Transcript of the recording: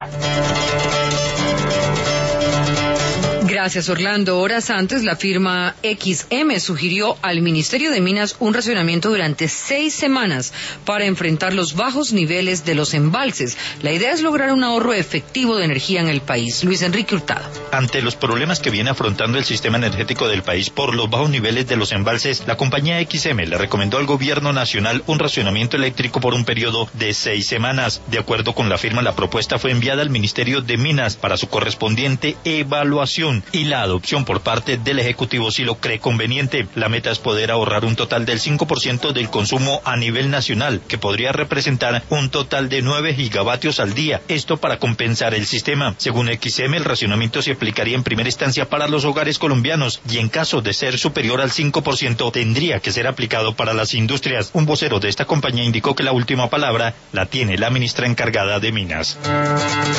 Gracias, Orlando. Horas antes, la firma XM sugirió al Ministerio de Minas un racionamiento durante 6 semanas para enfrentar los bajos niveles de los embalses. La idea es lograr un ahorro efectivo de energía en el país. Luis Enrique Hurtado. Ante los problemas que viene afrontando el sistema energético del país por los bajos niveles de los embalses, la compañía XM le recomendó al gobierno nacional un racionamiento eléctrico por un periodo de 6 semanas. De acuerdo con la firma, la propuesta fue enviada al Ministerio de Minas para su correspondiente evaluación y la adopción por parte del Ejecutivo si lo cree conveniente. La meta es poder ahorrar un total del 5% del consumo a nivel nacional, que podría representar un total de 9 gigavatios al día. Esto para compensar el sistema. Según XM, el racionamiento se aplicaría en primera instancia para los hogares colombianos y en caso de ser superior al 5% tendría que ser aplicado para las industrias. Un vocero de esta compañía indicó que la última palabra la tiene la ministra encargada de Minas.